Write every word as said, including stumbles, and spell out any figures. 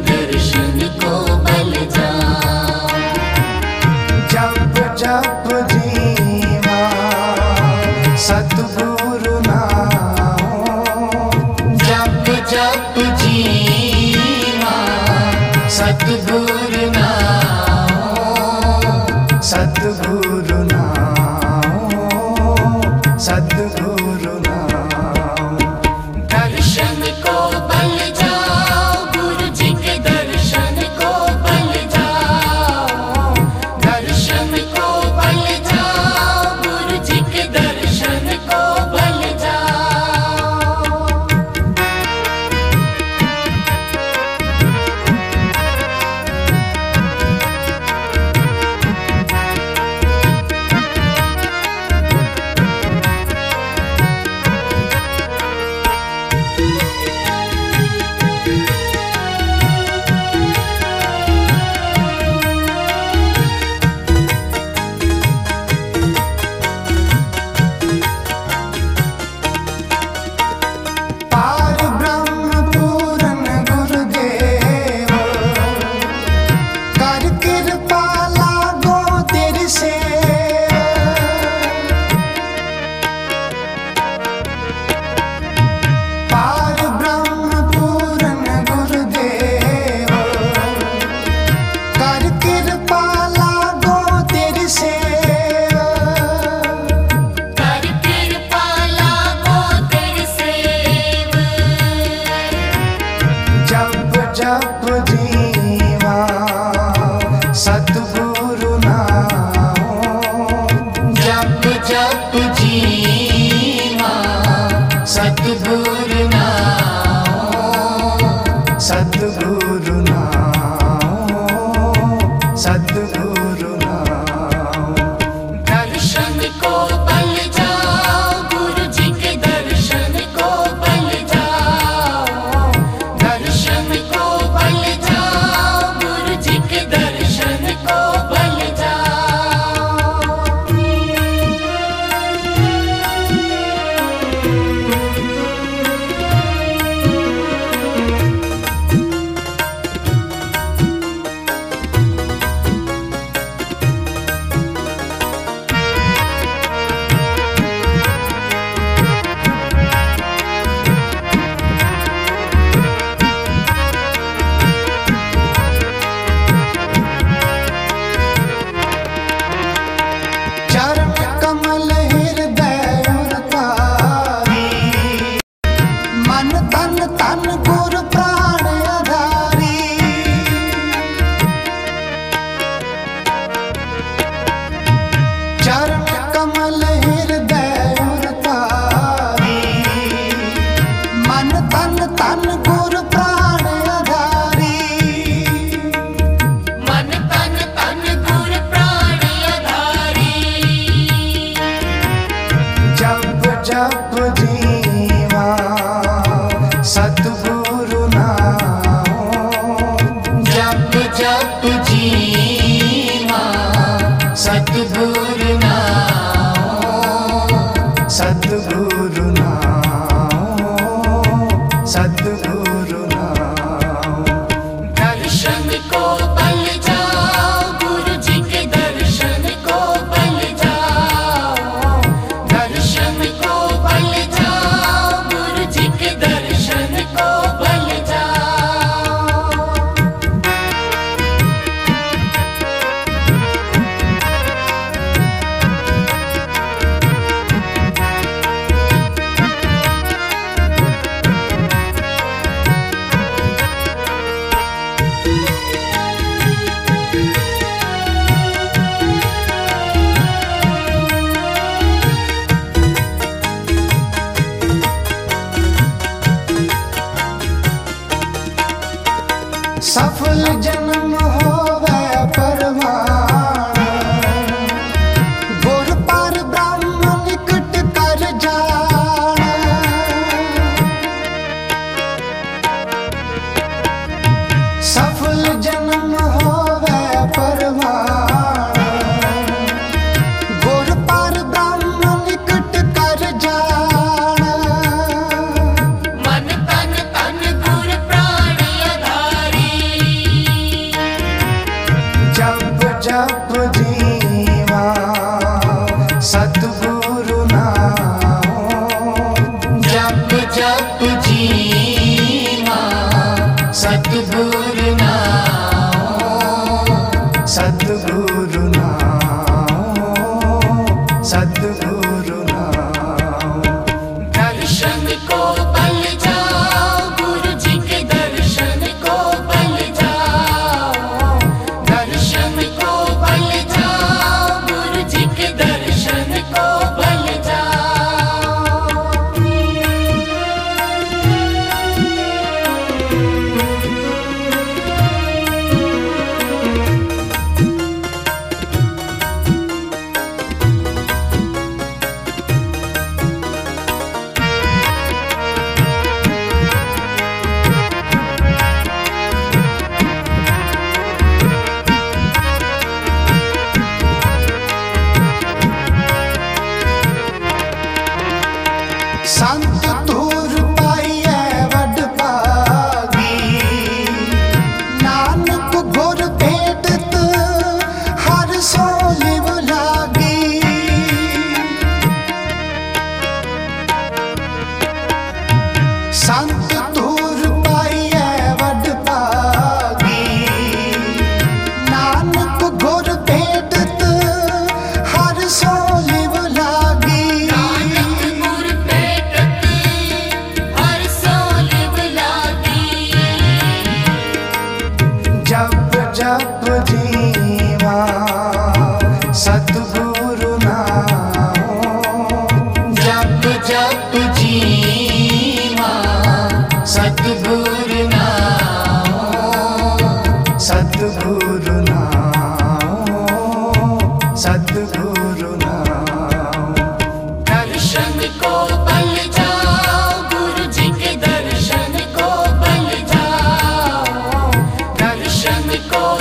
दर्शन को बल जाओ। जप जप जीवा सतगुरु नाम, जप जप जीवा सतगुरु नाम, सतगुरु नाम, सतगुरु नाम। दर्शन को बल जाओ, गुरु जी के दर्शन को बल जाओ। दर्शन को बल जाओ, गुरु जी के दर्शन को बल जाओ। पार ब्रह्म पूरन गुरुदेव, कर कृपा लागो तेरी सेवा। पार ब्रह्म पूरन गुरुदेव, कर कृपा लागो तेरी सेवा। कर कृपा लागो तेरी सेवा। जप जप जीवा सतगुरु नाम, जप जप जीवा सतगुरु नाम, सतगुरु नाम, सतगुरु नाम। दर्शन को बल जाओ, गुरु जी के दर्शन को बल जाओ। दर्शन को बल जाओ, गुरु जी के दर्शन को बल जाओ। चरण कमल हृदय उरतारी, मन तन तन गुर प्राण आधारी। चरण कमल हृदय उरतारी, मन तन तन गुर प्राण आधारी। मन तन तन गुर प्राण आधारी। जप जप जीवा सतगुरु नाम, जप जप जीवा सतगुरु नाम, सतगुरु नाम, सतगुरु नाम। दर्शन को बल जाओ, गुरु जी के दर्शन को बल जाओ। दर्शन को बल जाओ, गुरु जी के दर्शन को बल जाओ। सफल जन्म होवे परवान, गुर पर ब्रह्म निकट कर जान। सफल जन्म होवे परवान, गुर पर ब्रह्म निकट कर जान। मन तन तन गुर प्राण आधारी। सद्गुरु नाम, सद्गुरु नाम। दर्शन को बल जाओ, गुरु जी के दर्शन को बल जाओ, दर्शन को